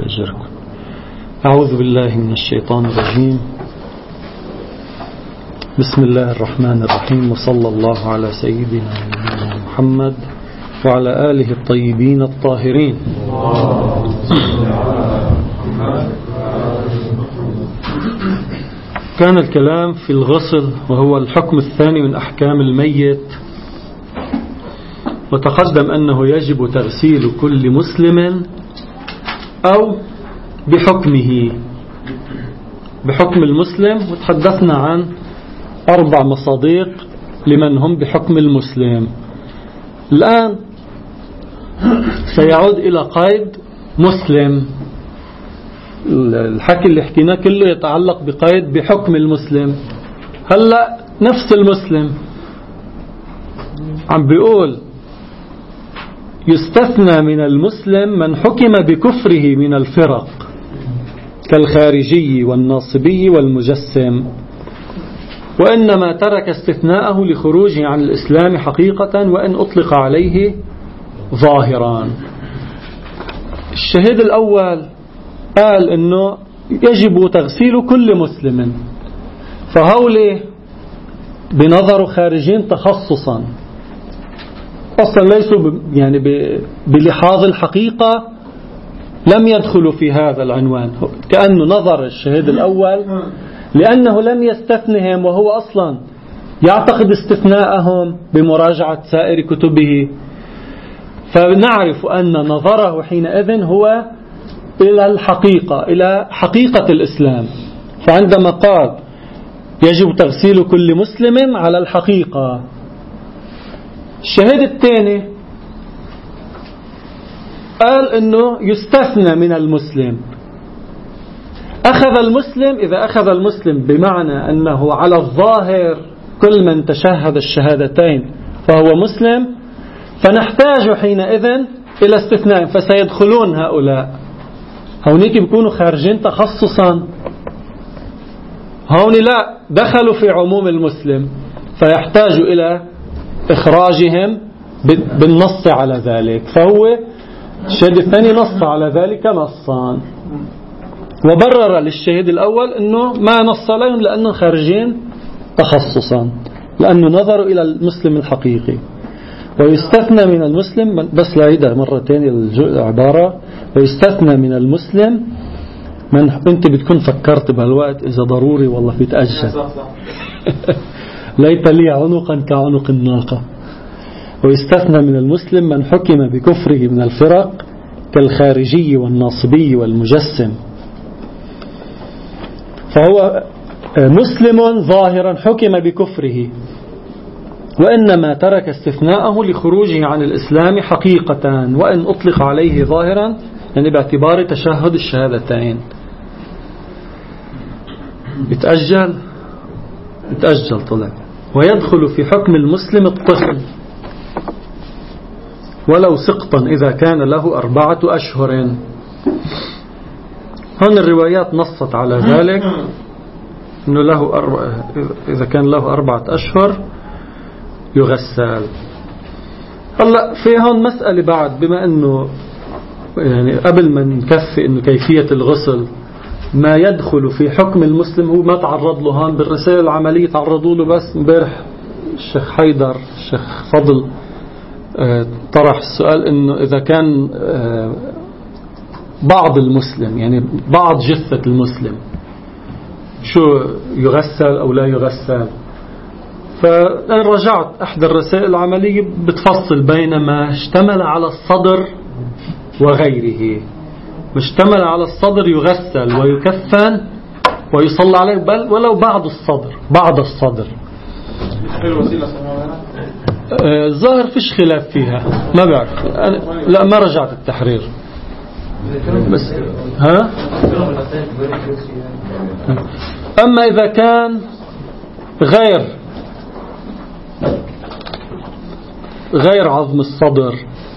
يأجركم. أعوذ بالله من الشيطان الرجيم. بسم الله الرحمن الرحيم، وصلى الله على سيدنا محمد وعلى آله الطيبين الطاهرين. كان الكلام في الغسل، وهو الحكم الثاني من أحكام الميت، وتقدم أنه يجب تغسيل كل مسلم أو بحكم المسلم، وتحدثنا عن 4 مصادق لمن هم بحكم المسلم. الآن سيعود إلى قيد مسلم. الحكي اللي حكيناه كله يتعلق بقيد بحكم المسلم. هلأ نفس المسلم عم بيقول يستثنى من المسلم من حكم بكفره من الفرق كالخارجي والناصبي والمجسم، وإنما ترك استثناءه لخروجه عن الإسلام حقيقة وإن أطلق عليه ظاهرا. الشهيد الأول قال إنه يجب تغسيل كل مسلم، فهؤلاء بنظر خارجين تخصصا أصلا ليسوا يعني بلحاظ الحقيقة لم يدخلوا في هذا العنوان، كأنه نظر الشهيد الأول لأنه لم يستثنهم، وهو أصلا يعتقد استثناءهم بمراجعة سائر كتبه، فنعرف أن نظره حينئذ هو إلى الحقيقة، إلى حقيقة الإسلام. فعندما قال يجب تغسيل كل مسلم على الحقيقة. الشهيد الثاني قال إنه يستثنى من المسلم. إذا أخذ المسلم بمعنى أنه على الظاهر كل من تشهد الشهادتين فهو مسلم، فنحتاج حينئذ إلى استثناء، فسيدخلون هؤلاء. هونيك بيكونوا خارجين تخصصا، هون لا دخلوا في عموم المسلم، فيحتاج إلى إخراجهم بالنص على ذلك. فهو الشهيد الثاني نص على ذلك نصا، وبرر للشهيد الأول أنه ما نص لهم لأنه خارجين تخصصا، لأنه نظروا إلى المسلم الحقيقي. ويستثنى من المسلم، بس لا عيدها مرة تانية العبارة، ويستثنى من المسلم من أنت بتكون فكرت بهالوقت إذا ضروري والله في تأجل ليت لي عنقا كعنق الناقة. ويستثنى من المسلم من حكم بكفره من الفرق كالخارجي والناصبي والمجسم، فهو مسلم ظاهرا حكم بكفره، وإنما ترك استثناءه لخروجه عن الإسلام حقيقة وإن أطلق عليه ظاهرا، يعني باعتبار تشهد الشهادتين. يتأجل طلع. ويدخل في حكم المسلم الطفل ولو سقطا إذا كان له 4 أشهر. هون الروايات نصت على ذلك إنه له إذا كان له 4 أشهر يغسل. هلا في هون مسألة بعد، بما إنه يعني قبل ما نكفي إنه كيفية الغسل ما يدخل في حكم المسلم، هو ما تعرض له هون بالرسائل العملية، تعرضوا له بس امبارح الشيخ حيدر الشيخ فضل طرح السؤال إنه إذا كان بعض المسلم، يعني بعض جثة المسلم، شو يغسل أو لا يغسل. فأنا رجعت أحد الرسائل العملية بتفصل بين ما اشتمل على الصدر وغيره. ما اشتمل على الصدر يغسل ويكفن ويصلى عليه، بل ولو بعض الصدر. الظاهر فيش خلاف فيها، ما بعرف لا ما رجعت التحرير بس أما إذا كان غير عظم الصدر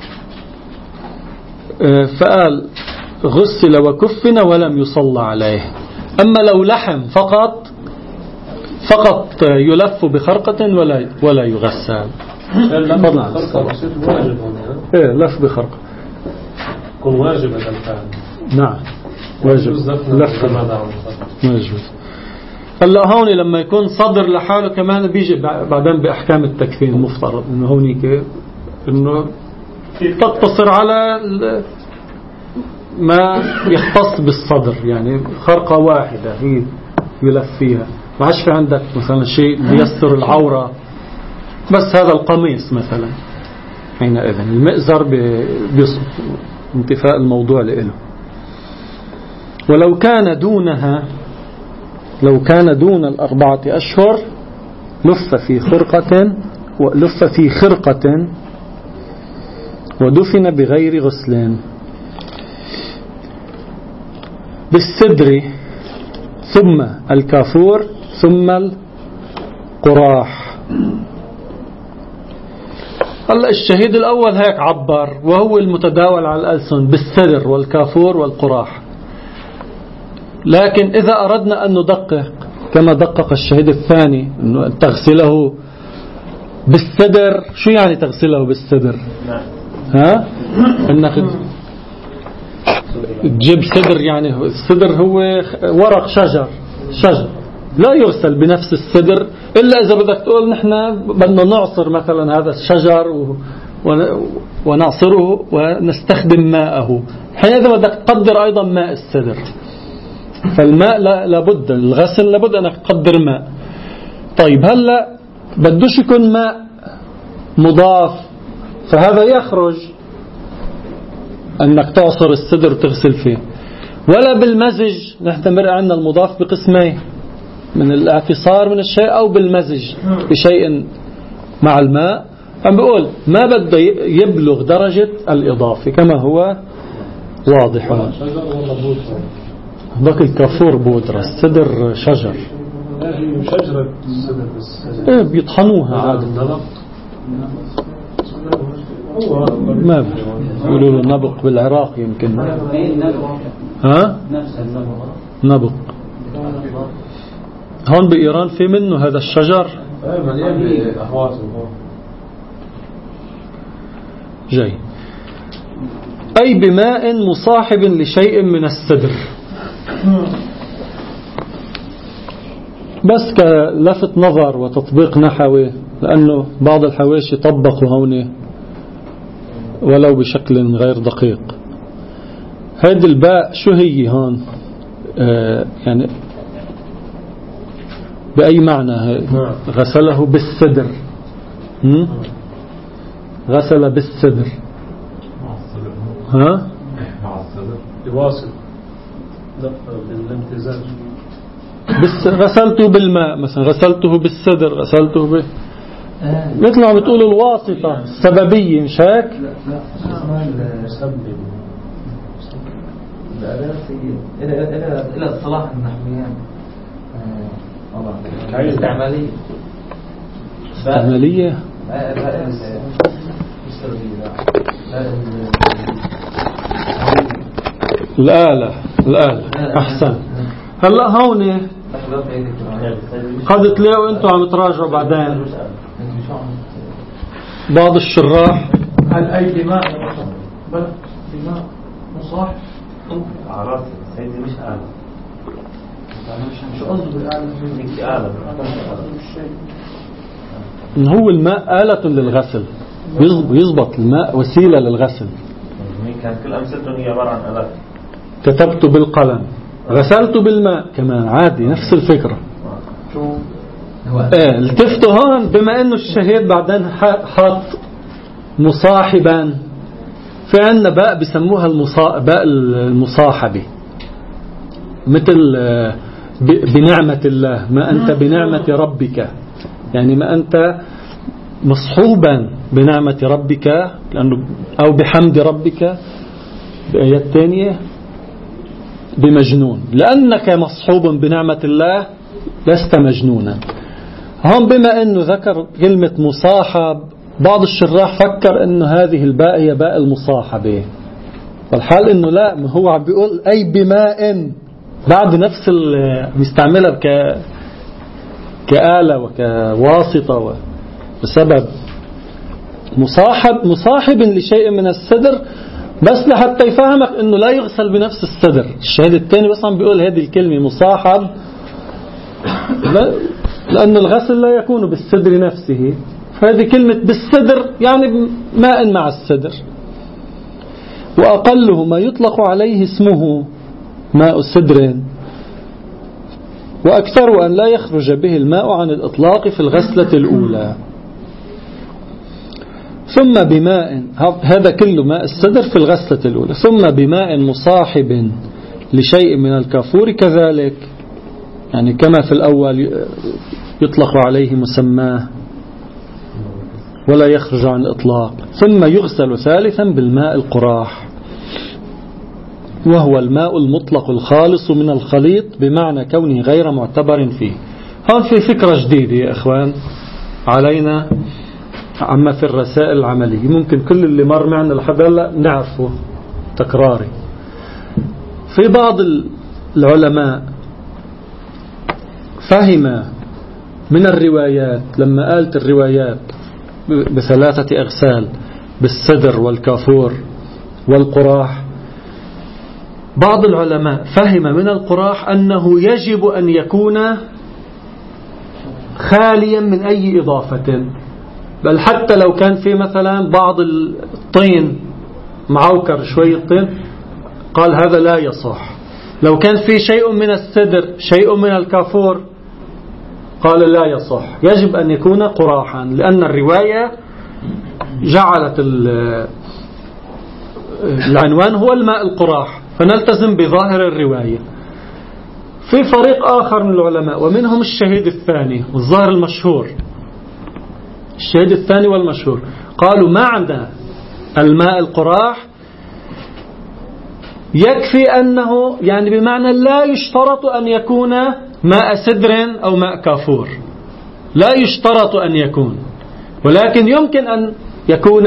فقال غسل وكفن ولم يصلى عليه. أما لو لحم فقط يلف بخرقة ولا يغسل. لف بخرقة كن واجب الألفان. نعم. واجب لف ما يجوز. هلا هون لما يكون صدر لحاله كمان بيجي بعدين بأحكام التكفين. مفترض إنه هونيك إنه تقتصر على ما يختص بالصدر، يعني خرقة واحدة هي يلف فيها، ما عادش في عندك مثلا شيء بيستر العورة، بس هذا القميص مثلا حينئذ المئزر بيسقط انتفاء الموضوع لإله. ولو كان دونها، لو كان دون 4 أشهر لف في خرقة ودفن بغير غسلين بالسدر ثم الكافور ثم القراح. هلا الشهيد الأول هيك عبر وهو المتداول على الألسن بالسدر والكافور والقراح، لكن إذا أردنا أن ندقق كما دقق الشهيد الثاني أنه تغسله بالسدر، شو يعني تغسله بالسدر؟ ها؟ أنك تجيب سدر، يعني السدر هو ورق شجر لا يغسل بنفس السدر إلا إذا بدك تقول نحن بدنا نعصر مثلا هذا الشجر ونعصره ونستخدم ماءه، حينئذ بدك تقدر أيضا ماء السدر. فالماء لابد، الغسل لابد أنك تقدر ماء. طيب هلأ بدوش يكون ماء مضاف، فهذا يخرج أنك تعصر السدر وتغسل فيه، ولا بالمزج. نحن مرق عندنا المضاف بقسمين، من الاعتصار من الشيء أو بالمزج بشيء مع الماء. عم بقول ما بده يبلغ درجة الإضافة كما هو واضح. ذاك الكافور بودرة، السدر شجر، شجرة السدر ايه بيطحنوها عادة. ما بيقولوا له نبق بالعراق يمكن. ها؟ نبق. هون بإيران في منه هذا الشجر جاي. أي بماء مصاحب لشيء من السدر، بس كلفت نظر وتطبيق نحوي، لأنه بعض الحواشي طبقوا هون ولو بشكل غير دقيق. هذه الباء شو هي هون؟ يعني بأي معنى؟ غسله بالسدر، غسل بالسدر، ها؟ يواصل بالامتزاج. غسلته بالماء مثلا، غسلته بالسدر، غسلته مثل ما بتقول الواسطة السببية، مش هيك؟ إلى الصلاح النحويان استعمالية الآلة أحسن. هلا هون قد تلاقوا أنتوا عم تراجعوا بعدين بعض الشراح أي دماء مصاح عرفت سيدي مش آلة، مش قصدي بالآلة إن هو الماء آلة للغسل، يضبط الماء وسيلة للغسل. كانت كل أمثلتهم هي عبارة عن آلات. كتبت بالقلم، غسلت بالماء كمان عادي، نفس الفكرة. التفتوا هون بما انه الشهيد بعدين حط مصاحبا، في عندنا باء بسموها باء المصاحبة، مثل بنعمة الله، ما أنت بنعمة ربك، يعني ما أنت مصحوبا بنعمة ربك، لأنه أو بحمد ربك بآيات تانية بمجنون، لأنك مصحوب بنعمة الله لست مجنونا. هم بما أنه ذكر كلمة مصاحب، بعض الشراح فكر أنه هذه الباء هي باء المصاحبة، والحال أنه لا، ما هو عم بيقول أي بماء، بعد نفس مستعملها كآلة وكواسطة، بسبب مصاحب لشيء من السدر بس لحتى يفهمك انه لا يغسل بنفس الصدر. الشاهد الثاني بس عم بيقول هذه الكلمة مصاحب، لأن الغسل لا يكون بالصدر نفسه، فهذه كلمة بالصدر يعني ماء مع الصدر. وأقله ما يطلق عليه اسمه ماء صدر، وأكثر أن لا يخرج به الماء عن الإطلاق في الغسلة الأولى. ثم بماء، هذا كله ماء الصدر في الغسلة الأولى. ثم بماء مصاحب لشيء من الكافور كذلك، يعني كما في الأول يطلق عليه مسماه ولا يخرج عن الإطلاق. ثم يغسل ثالثا بالماء القراح، وهو الماء المطلق الخالص من الخليط بمعنى كونه غير معتبر فيه. هون في فكرة جديدة يا إخوان علينا عما في الرسائل العملية، ممكن كل اللي مر معنا لحد هلا نعرفه تكراري. في بعض العلماء فهم من الروايات، لما قالت الروايات بثلاثة أغسال بالصدر والكافور والقراح، بعض العلماء فهم من القراح أنه يجب أن يكون خاليا من أي إضافة، بل حتى لو كان في مثلا بعض الطين معوكر شوية طين قال هذا لا يصح. لو كان في شيء من الصدر شيء من الكافور قال لا يصح، يجب أن يكون قراحا، لأن الرواية جعلت العنوان هو الماء القراح، فنلتزم بظاهر الرواية. في فريق آخر من العلماء ومنهم الشهيد الثاني والظاهر المشهور، الشهيد الثاني والمشهور، قالوا معنى الماء القراح يكفي أنه يعني بمعنى لا يشترط أن يكون ماء سدر أو ماء كافور، لا يشترط أن يكون، ولكن يمكن أن يكون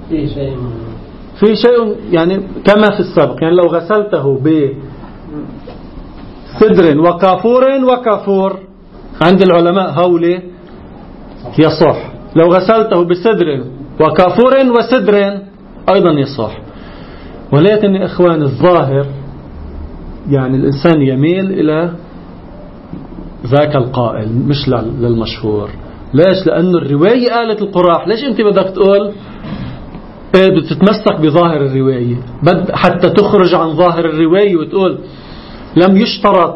في شيء يعني كما في السابق. يعني لو غسلته بسدر وكافور عند العلماء هؤلاء يصح، لو غسلته بسدر وكافور وسدر أيضا يصح. ولكن يا إخوان الظاهر يعني الإنسان يميل إلى ذاك القائل مش للمشهور. ليش؟ لأنه الرواية قالت القراح، ليش أنت بدك تقول بتتمسك بظاهر الرواية حتى تخرج عن ظاهر الرواية وتقول لم يشترط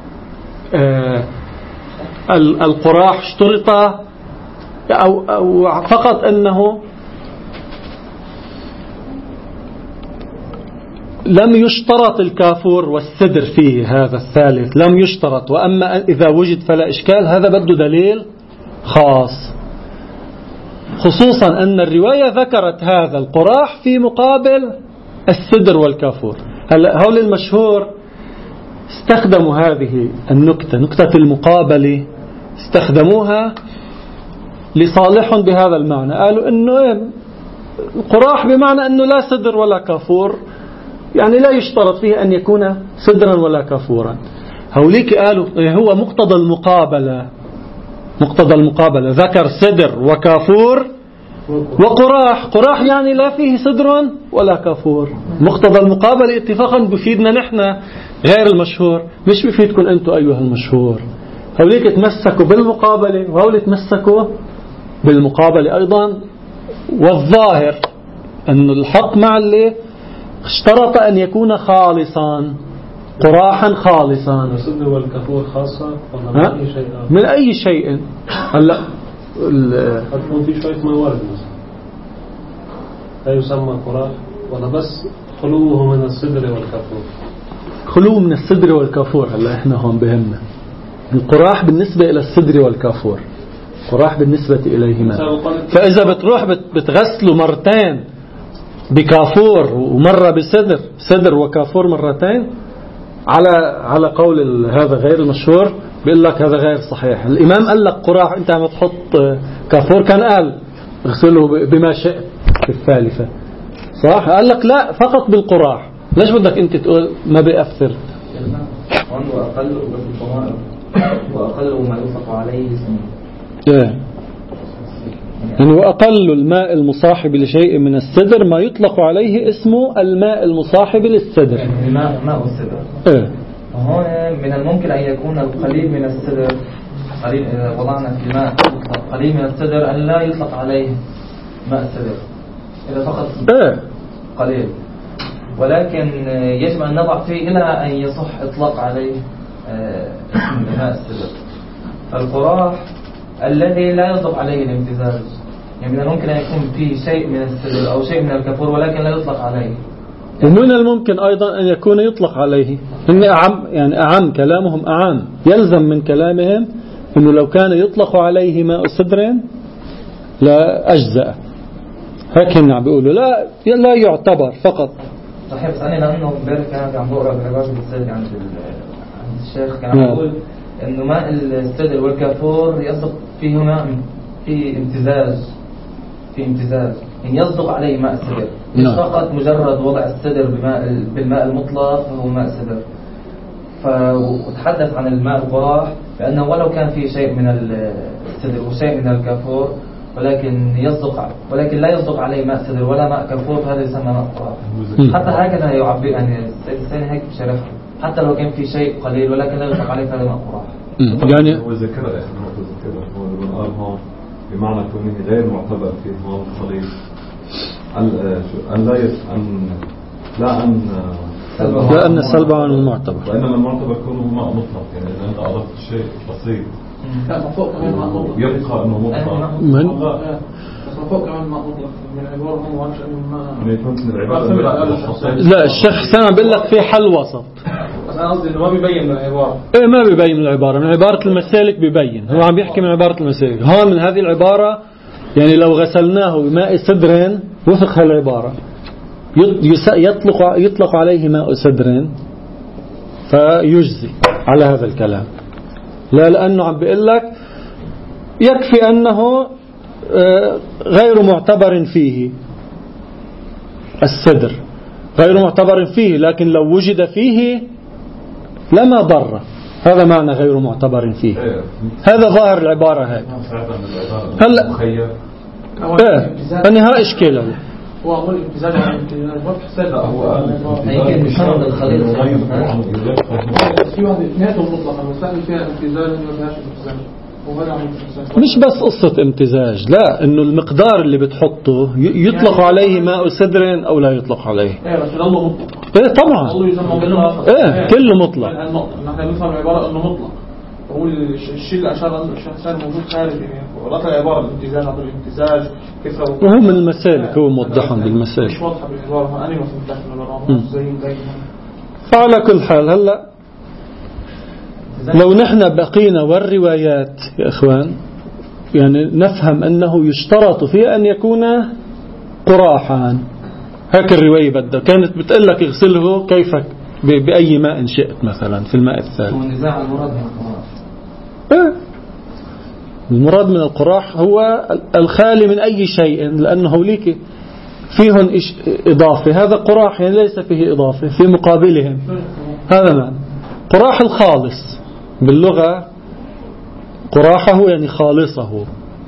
القراح، اشترط أو فقط أنه لم يشترط الكافور والسدر فيه، هذا الثالث لم يشترط، وأما إذا وجد فلا إشكال. هذا بده دليل خاص، خصوصا أن الرواية ذكرت هذا القراح في مقابل السدر والكافور. هلا هؤلاء المشهور استخدموا هذه النكتة، نكتة المقابلة، استخدموها لصالحهم بهذا المعنى. قالوا إنه القراح بمعنى أنه لا سدر ولا كافور، يعني لا يشترط فيه أن يكون سدرا ولا كافورا. هؤلاء قالوا هو مقتضى المقابلة، مقتضى المقابلة ذكر سدر وكافور وقراح، قراح يعني لا فيه سدر ولا كافور. مقتضى المقابلة اتفاقا بفيدنا نحن غير المشهور، مش بفيدكم أنتم أيها المشهور. هؤلاء تمسكوا بالمقابلة وهؤلاء تمسكوا بالمقابلة أيضا. والظاهر أن الحق مع اللي اشترط أن يكون خالصا، قراحا خالصا. السدر والكافور خاصة ولا من أي شيء؟ من أي شيء. هلا تكون في شوية موارد مثلا لا يسمى قراح، ولا بس خلوه من السدر والكافور؟ خلوه من السدر والكافور. هلا احنا هون بهمنا القراح بالنسبة إلى السدر والكافور، قراح بالنسبة إليهما. فإذا بتروح بتغسله مرتين بكافور ومرة بسدر، سدر وكافور مرتين، على قول هذا غير المشهور، بيقول لك هذا غير صحيح. الإمام قال لك قراح، أنت عم تحط كافور، كان قال اغسله بما شئت في الثالثة، صح؟ قال لك لا فقط بالقراح. ليش بدك أنت تقول ما بيأثر؟ وأقل ما يطلق عليه اسمه. يعني وأقل الماء المصاحب لشيء من السدر ما يطلق عليه اسمه الماء المصاحب للسدر، يعني ماء السدر. وهون من الممكن أن يكون القليل من السدر قليل، وضعنا في الماء قليل من السدر أن لا يطلق عليه ماء السدر إذا فقط قليل، ولكن يجب أن نضع فيه إلى أن يصح إطلاق عليه اسم ماء السدر. فالقراح الذي لا يطلق عليه الامتزاج، يعني من الممكن أن يكون فيه شيء من السدر أو شيء من الكافور ولكن لا يطلق عليه. ومن الممكن أيضا أن يكون يطلق عليه، إن أعم كلامهم أعم، يلزم من كلامهم أنه لو كان يطلق عليه ماء سدر لا أجزأ. هيك عم بيقولوا لا يعتبر فقط. صحيح، بس أنا لأنه امبارح كان عم بقرأ بعبارة السيد عند الشيخ كان عم يقول إنه ماء السدر والكافور يصدق فيه ماء في امتزاج يعني يصدق عليه ماء السدر، مش فقط مجرد وضع السدر بالماء المطلق فهو ماء سدر. وتحدث عن الماء القراح بأنه ولو كان فيه شيء من السدر وشيء من الكافور ولكن لا يصدق عليه ماء سدر ولا ماء كافور، فهذا يسمى ماء قراح. حتى هكذا يعبر يعني السيد الثاني هيك بشرحه، حتى لو كان في شيء قليل ولكن لا يصدق عليه فهذا ماء قراح. يعني هو ذكر هو قال هون بمعنى كونه غير معتبر فيه هون الخليط لأن السلب عن المعتبر، وإنما المعتبر كونه ماء مطلق. يعني إذا أنت أضفت شيء بسيط فوق كمان ماء مطلق يبقى إنه مطلق بس فوق كمان ماء مطلق من العبارة هم وعنش لا الشيخ حسام بيقول لك في حل وسط. بس أنا قصدي إنه ما بيبين من العبارة. ما بيبين من العبارة، من عبارة المسالك بيبين. هو عم بيحكي من عبارة المسالك. هون من هذه العبارة يعني لو غسلناه بماء سدر وفق هالعبارة يطلق عليه ماء سدر فيجزي على هذا الكلام. لا، لأنه عم بيقول لك يكفي أنه غير معتبر فيه السدر، غير معتبر فيه، لكن لو وجد فيه لما ضر. هذا معنى غير معتبر فيه. هذا ظاهر العبارة هيك. هلا أنا ها إشكال هو أقول امتزاج عن امتزاج هو يمكن بسبب الخليط في واحد اثنيناتهم مطلقا مستعمل فيها امتزاج وما فيهاش امتزاج. مش بس قصة امتزاج، لا، انه المقدار اللي بتحطه يطلق عليه ماء سدر او لا يطلق عليه. بس الله مطلق. طبعا. الله يسمى مطلق. كله مطلق. نحن نفهم العبارة انه مطلق. هو الشيء اللي اشار انه الشخصان موجود خارج يعني ورقة العبارة الامتزاج عبر الامتزاج كيف وهو من المسالك، هو موضحهم بالمسالك. مش واضحة بالعبارة، انا ما فهمتش من العبارة. فعلى كل حال هلا لو نحن بقينا والروايات يا إخوان يعني نفهم أنه يشترط فيه أن يكون قراحا. هيك الرواية بدها كانت بتقول لك اغسله كيفك بأي ماء شئت مثلا في الماء الثالث. ونزاع المراد من القراح. المراد من القراح هو الخالي من أي شيء، لأنه ليك فيهم إضافة. هذا قراح يعني ليس فيه إضافة في مقابلهم. هذا معنى قراح الخالص باللغة. قراحه يعني خالصه.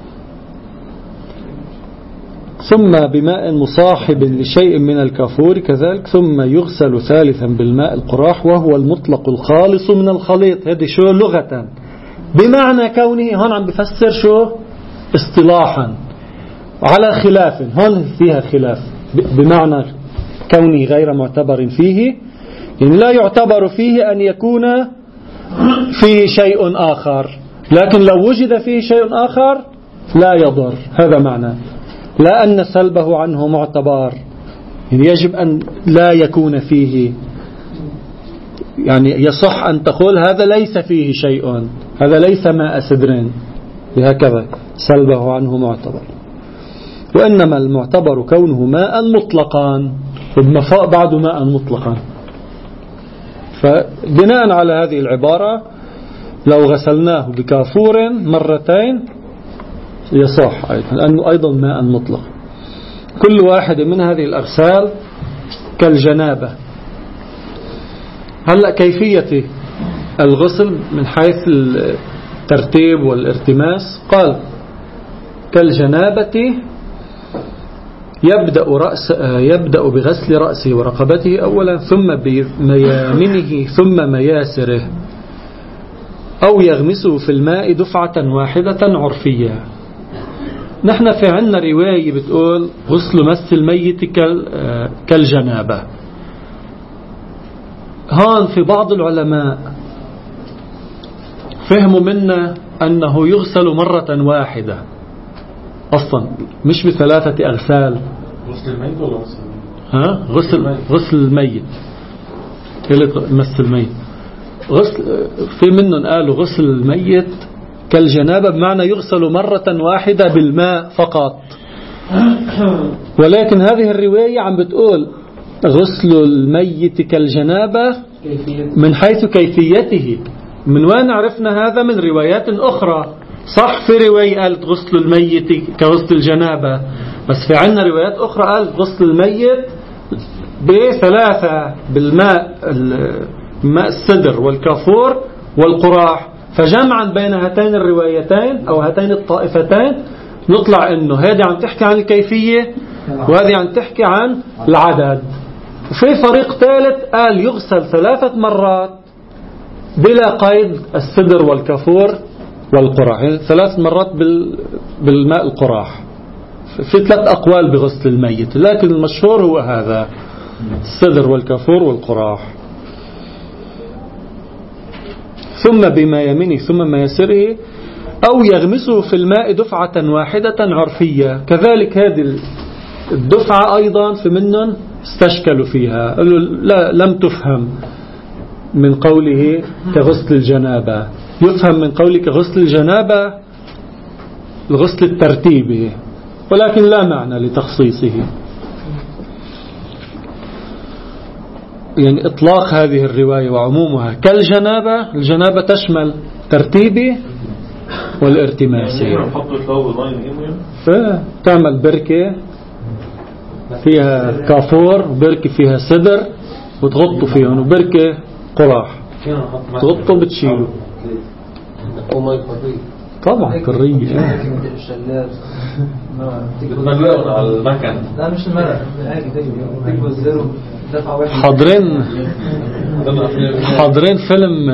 ثم بماء مصاحب لشيء من الكافور كذلك، ثم يغسل ثالثا بالماء القراح وهو المطلق الخالص من الخليط. هذه شو لغة بمعنى كونه، هون عم بفسر شو اصطلاحا على خلاف. هون فيها خلاف بمعنى كونه غير معتبر فيه، يعني لا يعتبر فيه أن يكون فيه شيء آخر، لكن لو وجد فيه شيء آخر لا يضر. هذا معنى لا أن سلبه عنه معتبر، يعني يجب أن لا يكون فيه، يعني يصح أن تقول هذا ليس فيه شيء، هذا ليس ماء سدر بهكذا سلبه عنه معتبر. وإنما المعتبر كونه ماء مطلقا، بعد ماء مطلقا. فبناء على هذه العبارة لو غسلناه بكافور مرتين يصح أيضا، لأنه أيضا ماء مطلق. كل واحد من هذه الأغسال كالجنابة. هلأ كيفية الغسل من حيث الترتيب والارتماس، قال كالجنابة يبدأ بغسل رأسه ورقبته أولا ثم بميامنه ثم مياسره أو يغمسه في الماء دفعة واحدة عرفية. نحن في عنا رواية بتقول غسل مس الميت كالجنابة. هون في بعض العلماء فهموا منا أنه يغسل مرة واحدة أصلا مش بثلاثة أغسال. غسل الميت ولا غسل الميت؟ غسل الميت مس الميت. في منهم قالوا غسل الميت كالجنابة بمعنى يغسل مرة واحدة بالماء فقط. ولكن هذه الرواية عم بتقول غسل الميت كالجنابة من حيث كيفيته. من وين عرفنا هذا؟ من روايات أخرى. صح في رواية قالت غسل الميت كغسل الجنابة، بس في عنا روايات أخرى قالت غسل الميت بثلاثة بالماء، ماء السدر والكافور والقراح. فجمعا بين هاتين الروايتين أو هاتين الطائفتين نطلع إنه هذه عم تحكي عن الكيفية وهذه عم تحكي عن العدد. وفي فريق ثالث قال يغسل 3 مرات بلا قيد السدر والكافور والقراح، يعني 3 مرات بالماء القراح. في 3 أقوال بغسل الميت، لكن المشهور هو هذا السدر والكافور والقراح. ثم بما يمنه ثم ما يسره أو يغمسه في الماء دفعة واحدة عرفية. كذلك هذه الدفعة أيضا في منهم استشكلوا فيها، قالوا لا لم تفهم من قوله كغسل الجنابة، يفهم من قوله كغسل الجنابة الغسل الترتيبي، ولكن لا معنى لتخصيصه. يعني إطلاق هذه الرواية وعمومها كالجنابة، الجنابة تشمل ترتيبي والارتماسي. تعمل بركة فيها كافور، بركة فيها سدر وتغطوا فيهم، وبركة قراح تغطوا بتشيلوا. طبعا كرية بتملقون على المكن. لا مش الملأ حاضرين فيلم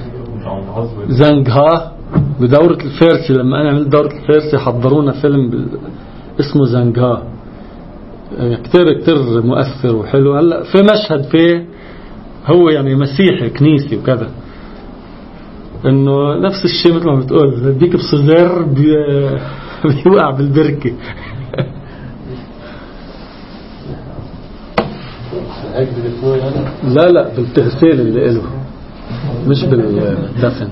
زنغها بدورة الفارسي. لما أنا عملت دورة الفارسي حضرونا فيلم اسمه زنغها، كتير مؤثر وحلو. هلا في مشهد فيه هو يعني مسيحي كنيسي وكذا، انه نفس الشيء مثل ما بتقول بيك بصزر بيوقع بالبركة. لا بالتغسيل اللي له مش بالدفن.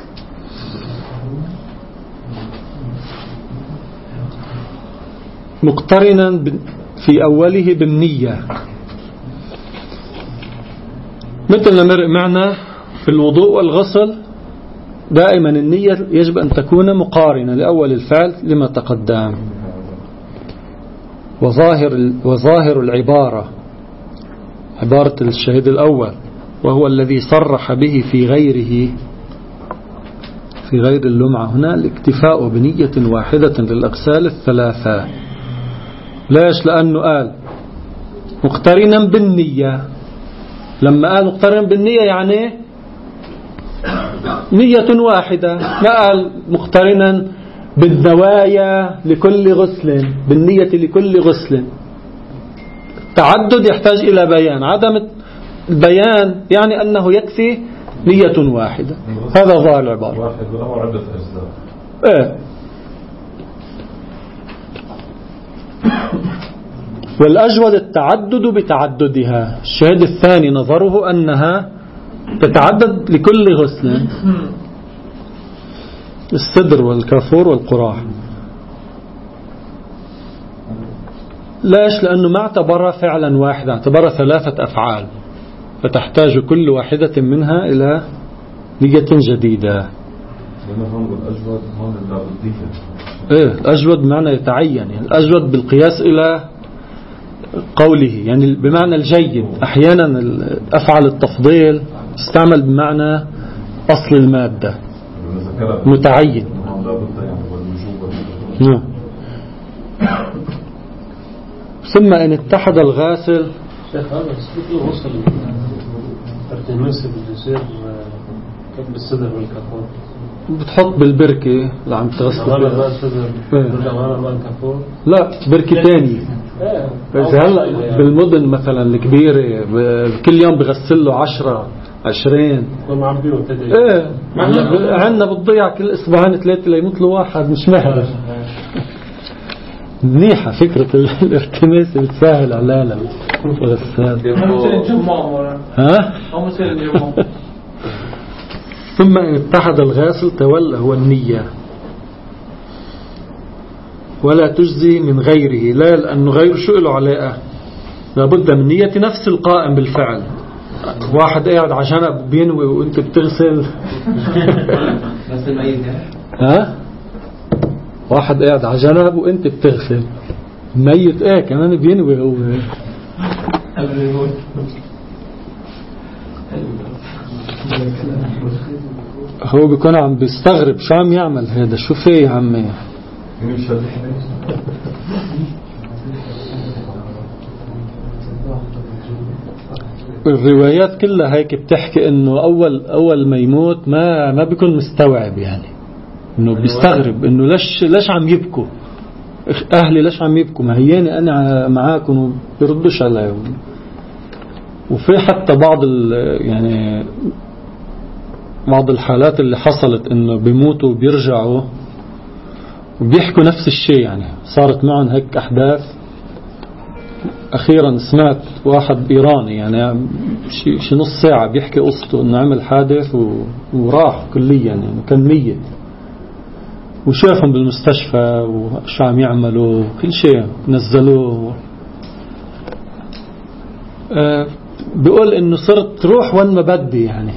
مقترنا في أوله بالنية، مثل ما معنا في الوضوء والغسل دائما النية يجب أن تكون مقارنة لأول الفعل لما تقدم. وظاهر العبارة عبارة الشهيد الأول وهو الذي صرح به في غير اللمعة هنا الاكتفاء بنية واحدة للأغسال 3. ليش؟ لأنه قال مقترنا بالنية. لما قال مقترنا بالنية يعني نية واحدة، ما قال مقترنا بالنوايا لكل غسل، بالنية لكل غسل. التعدد يحتاج إلى بيان، عدم البيان يعني أنه يكفي نية واحدة. هذا ظاهر العبارة. واحد وله عدة أجزاء. والأجود التعدد بتعددها. الشاهد الثاني نظره أنها تتعدد لكل غسل، السدر والكافور والقراح. ليش؟ لأنه ما اعتبر فعلا واحدا، اعتبر 3 أفعال، فتحتاج كل واحدة منها إلى نية جديدة. الأجود بمعنى يتعين، يعني الأجود بالقياس إلى قوله، يعني بمعنى الجيد. أحيانا أفعل التفضيل تستعمل بمعنى أصل المادة متعين. ثم إن اتحد الغاسل. شيخ هذا السلوك وصل التماس اللي يصير كب الصدر والكافور، بتحط بالبركة اللي عم تغسل عمالة فيها. ماء الصدر برجع عمالة ماء الكافور. لا بركة تانية. إذا هلا بالمدن مثلا الكبيرة كل يوم بغسل له 10 20. معبيه تدري. ايه عندنا بتضيع كل اسبوعين 3 ليموت له واحد مش مهر. منيحة فكرة الارتماس بتسهل على الغسال. ها؟ ثم إن اتحد الغاسل تولى هو النية ولا تجزي من غيره، لا لأنه غير شو له علاقة، لابد من نية نفس القائم بالفعل. واحد قاعد على جنب بينوي وانت بتغسل. بس الميت ها؟ واحد قاعد على جنب وانت بتغسل، ميت كمان بينوي هو. هو بيكون عم بيستغرب شو عم يعمل هذا، شو في يا عمي. الروايات كلها هيك بتحكي انه اول ما يموت ما بيكون مستوعب، يعني انه بيستغرب انه ليش عم يبكوا اهلي، ليش عم يبكوا، ما هياني انا معاكم، وبيردوش علي. وفي حتى يعني بعض الحالات اللي حصلت انه بيموتوا وبيرجعوا وبيحكوا نفس الشيء، يعني صارت معهم هيك احداث. أخيرا سمعت واحد إيراني يعني شي نص ساعة بيحكي قصته إنه عمل حادث وراح كليا، يعني كان ميت، وشافهم بالمستشفى وشو عم يعملوا كل شيء، نزلوه. بيقول إنه صرت روح وين ما بدي، يعني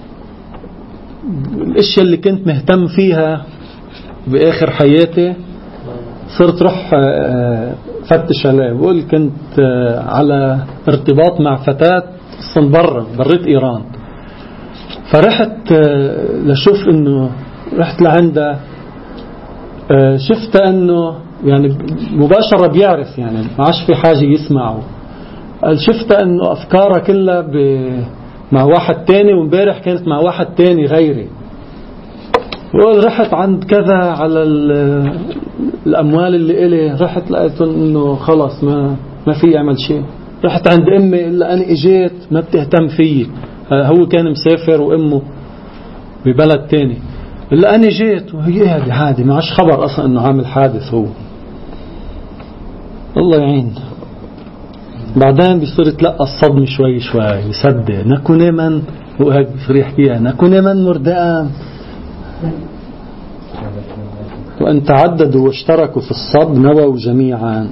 الاشياء اللي كنت مهتم فيها بآخر حياتي صرت روح فتش عليه. بقول كنت على ارتباط مع فتاة بريت إيران، فرحت لشوف انه رحت لعنده، شفت انه يعني مباشرة بيعرف، يعني ما عادش في حاجة يسمعه. شفت انه افكاره كلها مع واحد تاني، ومبارح كانت مع واحد تاني غيري. بقول رحت عند كذا على الأموال اللي إلي، رحت لقيت إنه خلاص ما في يعمل شيء. رحت عند أمي إلا أنا إجيت ما بتهتم فيي، هو كان مسافر وأمه ببلد تاني، إلا أنا جيت وهي عادي، ما عادش خبر أصلا إنه عامل حادث هو. الله يعين. بعدين بيصير يتلقى الصدمة شوي يصدق نكون من هو هيك بيصير يحكيها، نكون من مردان. وأن تعددوا واشتركوا في الصب نووا جميعا.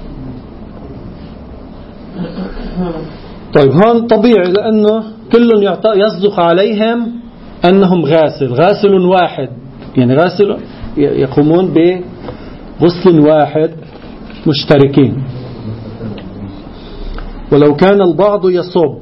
طيب هون طبيعي لأنه كل يصدق عليهم أنهم غاسل واحد، يعني غاسل يقومون بغسل واحد مشتركين. ولو كان البعض يصب،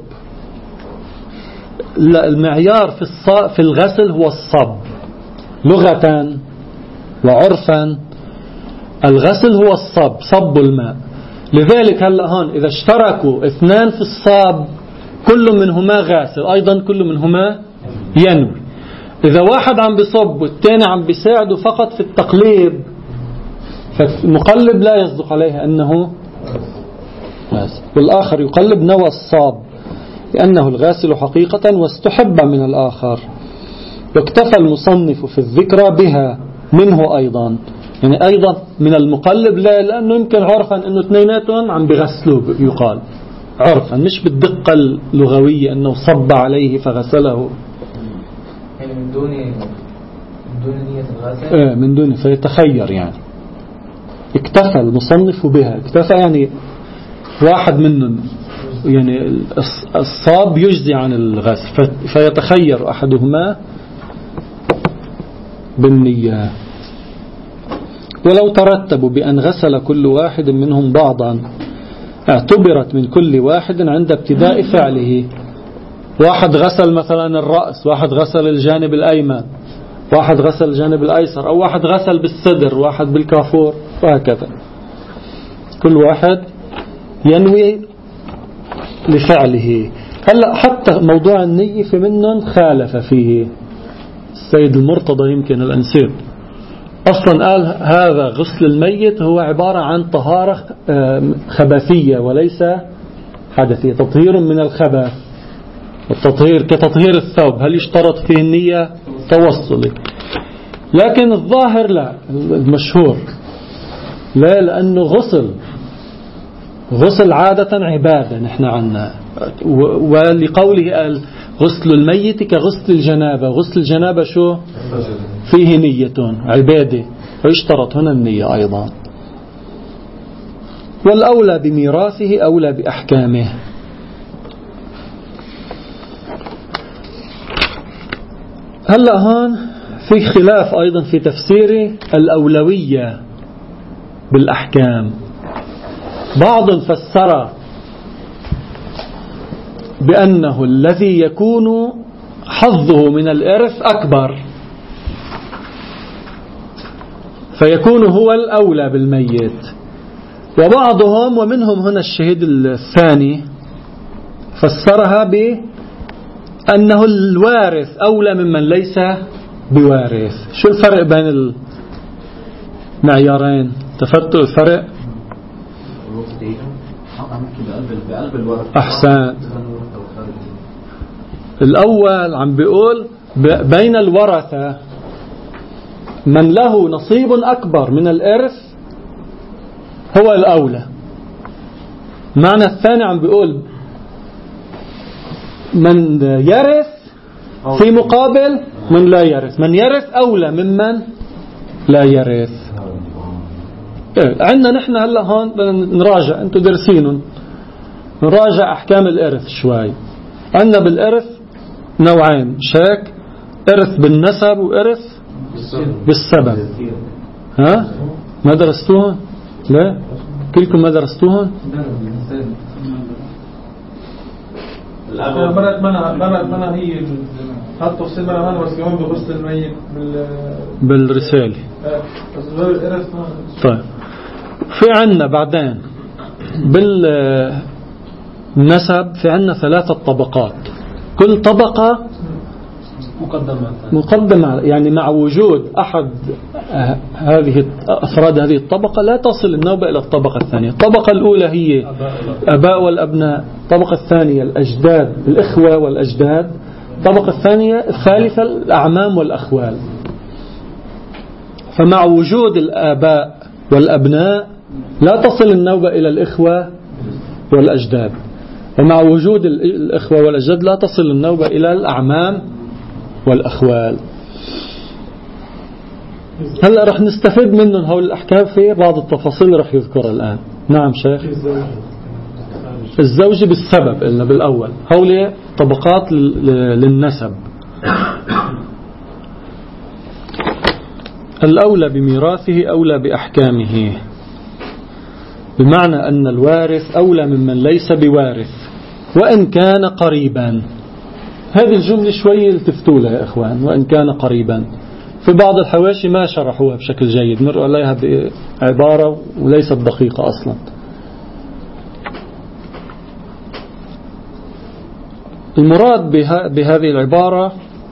المعيار في الغسل هو الصب لغة وعرفا. الغسل هو الصب، صب الماء. لذلك هلأ هون إذا اشتركوا اثنان في الصاب كل منهما غاسل، أيضا كل منهما ينوي. إذا واحد عم بصب والثاني عم بيساعده فقط في التقليب، فالمقلب لا يصدق عليه أنه غاسل، والآخر يقلب نوى الصاب لأنه الغاسل حقيقة واستحب من الآخر. واكتفى المصنف في الذكرى بها منه أيضا، يعني أيضا من المقلب، لا لأنه يمكن عرفا أنه اثنيناتهم عم بغسلوا، يقال عرفا مش بالدقة اللغوية أنه صب عليه فغسله، يعني من دون نية الغسل، من دون، فيتخير. يعني اكتفى المصنف بها، اكتفى يعني واحد منهم، يعني الصاب يجزي عن الغسل، فيتخير أحدهما بالنية. ولو ترتبوا بأن غسل كل واحد منهم بعضا اعتبرت من كل واحد عند ابتداء فعله. واحد غسل مثلا الرأس، واحد غسل الجانب الأيمن، واحد غسل الجانب الأيسر، أو واحد غسل بالصدر، واحد بالكافور، وهكذا. كل واحد ينوي لفعله. هلأ حتى موضوع النية في منهم خالف فيه السيد المرتضى يمكن الأنسيب، أصلا قال هذا غسل الميت هو عبارة عن طهارة خبثية وليس حدثية، تطهير من الخبث، والتطهير كتطهير الثوب هل يشترط فيه النية؟ توصلي. لكن الظاهر لا، المشهور لا، لأنه غسل عادة عبادة نحن عنا، ولقوله قال غسل الميت كغسل الجنابة. غسل الجنابة شو فيه نية عبادة، فيشترط هنا النية أيضا. والأولى بميراثه أولى بأحكامه. هلأ هون في خلاف أيضا في تفسير الأولوية بالأحكام. بعض فسر بأنه الذي يكون حظه من الإرث أكبر فيكون هو الأولى بالميت، وبعضهم ومنهم هنا الشهيد الثاني فسرها بأنه الوارث أولى ممن ليس بوارث. شو الفرق بين المعيارين؟ تفتوا الفرق؟ أحسن. الأول عم بيقول بين الورثة من له نصيب أكبر من الإرث هو الأولى. معنى الثاني عم بيقول من يرث في مقابل من لا يرث، من يرث أولى ممن لا يرث. عندنا نحن هلا هون نراجع، انتم درسينهم، نراجع أحكام الإرث شوي. عندنا بالإرث نوعين شاك، إرث بالنسب وإرث بالسبب. ها ما درستوهن؟ لا كلكم ما درستوهن؟ مرت منها هي حط تفصيل مرة منها بس كمان بغسل الميت بالرسالة. طيب في عنا بعدين بالنسب في عنا 3 طبقات، كل طبقة مقدمة يعني مع وجود أحد هذه أفراد هذه الطبقة لا تصل النوبة إلى الطبقة الثانية. الطبقة الأولى هي أباء والأبناء، الطبقة الثانية الأجداد الإخوة والأجداد، الطبقة الثالثة الأعمام والأخوال. فمع وجود الآباء والأبناء لا تصل النوبة إلى الإخوة والأجداد، ومع وجود الإخوة والأجداد لا تصل النوبة إلى الأعمام والأخوال. هلأ رح نستفيد منهم هول الأحكام في بعض التفاصيل رح يذكرها الآن. نعم شيخ. الزوج بالسبب قلنا بالأول، هول طبقات للنسب. الأولى بميراثه أولى بأحكامه، بمعنى أن الوارث أولى ممن ليس بوارث وإن كان قريبا. هذه الجملة شوي التفتوا لها يا إخوان، وإن كان قريبا. في بعض الحواشي ما شرحوها بشكل جيد، مروا عليها بعبارة وليست دقيقة أصلا. المراد بهذه العبارة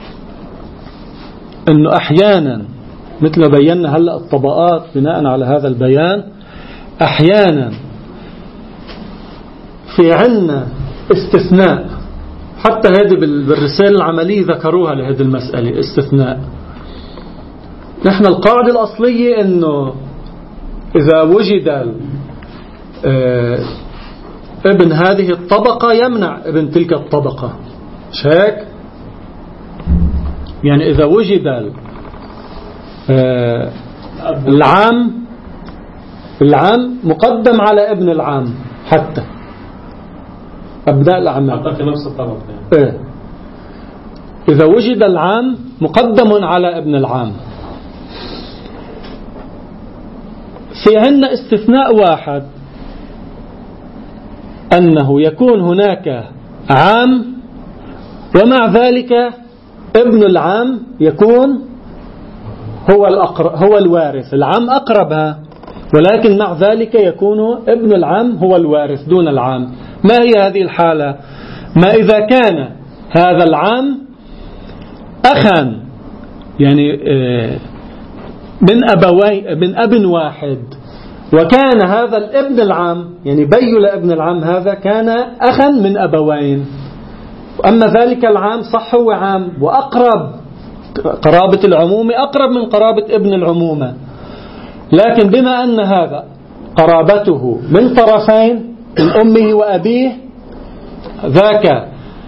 أنه أحيانا مثل ما بينا هلأ الطبقات بناء على هذا البيان، أحيانا في عنا استثناء، حتى هذه بالرسالة العملية ذكروها لهذه المسألة استثناء. نحن القاعدة الأصلية أنه إذا وجد ابن هذه الطبقة يمنع ابن تلك الطبقة، شاك يعني إذا وجد العام مقدم على ابن العام، حتى أبناء الأعمام حتى في نفس الطبقة يعني. إذا وجد العام مقدم على ابن العام. في عنا استثناء واحد، أنه يكون هناك عام ومع ذلك ابن العام يكون هو الوارث. العام أقربها ولكن مع ذلك يكون ابن العم هو الوارث دون العم. ما هي هذه الحالة؟ ما إذا كان هذا العم أخا يعني من أب واحد، وكان هذا الابن العم يعني بي لابن العم هذا كان أخا من أبوين، أما ذلك العام صح هو عام وأقرب قرابة العمومة أقرب من قرابة ابن العمومة، لكن بما أن هذا قرابته من طرفين من أمه وأبيه، ذاك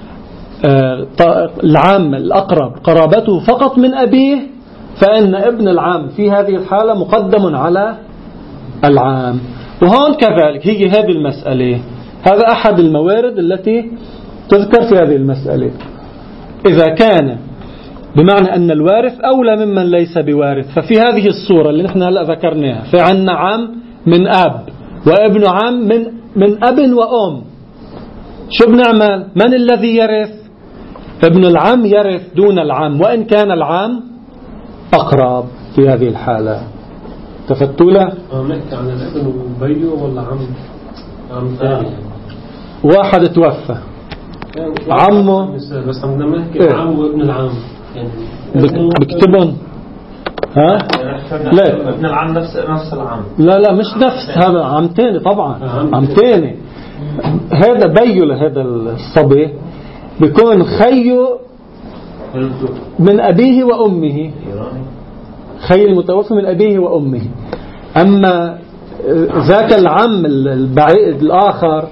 العام الأقرب قرابته فقط من أبيه، فإن ابن العام في هذه الحالة مقدم على العام. وهون كذلك هي هذه المسألة، هذا أحد الموارد التي تذكر في هذه المسألة. إذا كان بمعنى أن الوارث أولى ممن ليس بوارث، ففي هذه الصورة اللي نحن هلأ ذكرناها في عنا عم من أب وابن عم من أب وأم، شو بنعمل؟ من الذي يرث؟ ابن العم يرث دون العم وإن كان العم أقرب في هذه الحالة. تفتوا له؟ نحكي عن الابن وبيه ولا عم ثاني؟ واحد توفى عمه، بس عم نحكي عم وابن العم يعني بكتبهم ها؟ لا ابن العم نفس العم، لا مش نفس، هذا عم تاني طبعا، عم تاني. هذا بيو لهذا الصبي بيكون خيه من أبيه وأمه، خي المتوفى من أبيه وأمه. أما ذاك العم البعيد الآخر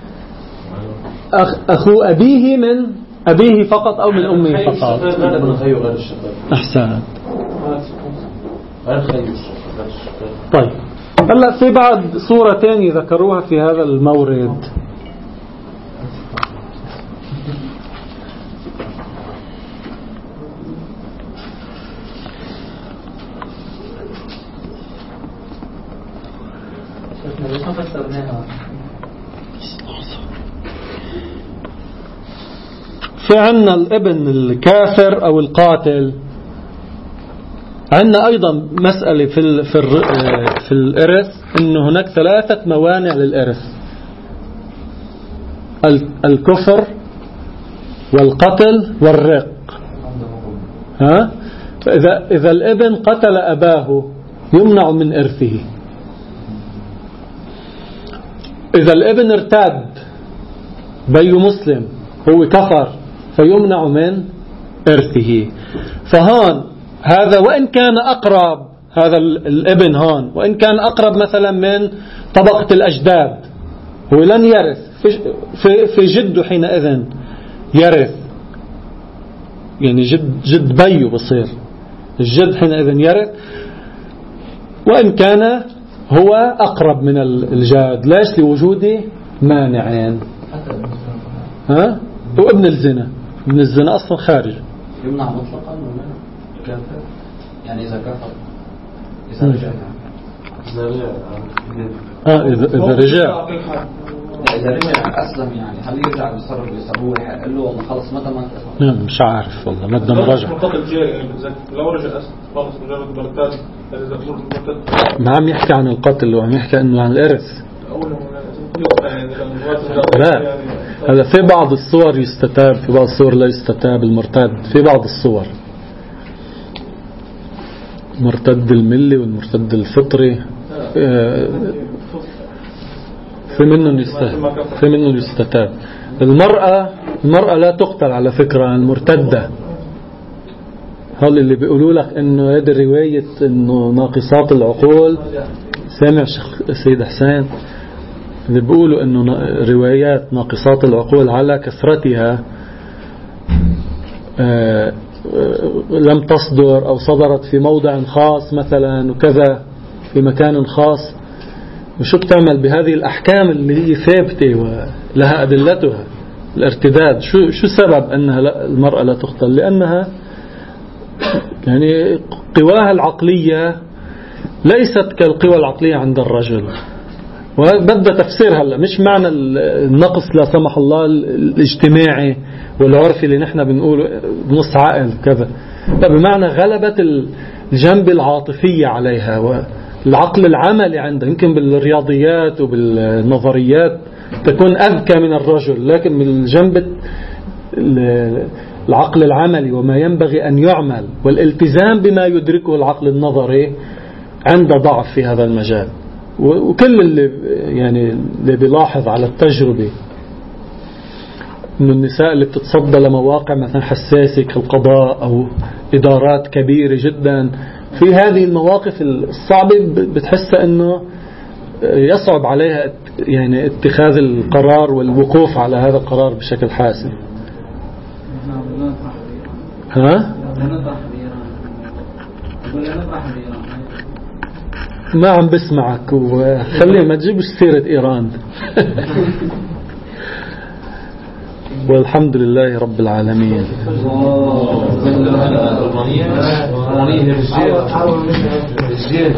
أخو أبيه من أبيه فقط أو من أمه فقط. هذا من خيه غير الشقيق. أحسن. غير خيه. طيب هلا في بعض صورة تانية ذكروها في هذا المورد. في عنا الابن الكافر أو القاتل. عنا أيضا مسألة في الإرث إنه هناك 3 موانع للإرث: الكفر والقتل والرق. ها؟ إذا الابن قتل أباه يمنع من إرثه. إذا الابن ارتد بي مسلم هو كفر فيمنع من إرثه. فهون هذا وإن كان أقرب، هذا الابن هون وإن كان أقرب مثلا من طبقة الأجداد هو لن يرث، في جده حينئذ يرث، يعني جد بيه بصير الجد حينئذ يرث وإن كان هو أقرب من الجاد. ليش؟ لوجود مانعين. ها؟ وابن الزنا، ابن الزنا أصلا خارج. يمنع مطلقا ولا كافر؟ يعني إذا كفر إذا رجع إذا رجع إذا رجع أسلم، يعني هل يرجع يتصرف ويسوي قال له والله خلص متى ما نعم مش عارف والله ما دام رجع. لو رجع أسلم خلص مجرد مرتد، ما عم يحكي عن القتل وعم يحكي إنه عن الإرث. لا هذا في بعض الصور يستتاب، في بعض الصور لا يستتاب المرتد. في بعض الصور مرتد الملي والمرتد الفطري في منه يستتاب. المرأة لا تقتل على فكرة، المرتدة. هل اللي بيقولوا لك انه هذه الرواية انه ناقصات العقول، سامع سيد حسين اللي بيقولوا انه روايات ناقصات العقول على كثرتها لم تصدر او صدرت في موضع خاص مثلا وكذا في مكان خاص، وشو بتعمل بهذه الأحكام اللي هي ثابتة ولها أدلتها؟ الارتداد شو سبب أنها المرأة لا تقتل؟ لأنها يعني قواها العقلية ليست كالقوى العقلية عند الرجل. وبدأ تفسير هلا مش معنى النقص لا سمح الله الاجتماعي والعرفي اللي نحن بنقوله نص عقل كذا، بمعنى غلبة الجنب العاطفية عليها العقل العملي عنده يمكن بالرياضيات وبالنظريات تكون أذكى من الرجل، لكن من الجنب العقل العملي وما ينبغي أن يعمل والالتزام بما يدركه العقل النظري عنده ضعف في هذا المجال. وكل اللي بيلاحظ على التجربة إنه النساء اللي بتتصدى لمواقع مثلا حساسة كالقضاء أو إدارات كبيرة جدا، في هذه المواقف الصعبة بتحس إنه يصعب عليها يعني اتخاذ القرار والوقوف على هذا القرار بشكل حاسم. ها؟ ما عم بسمعك، وخليه ما تجيبش سيرة إيران. والحمد لله رب العالمين.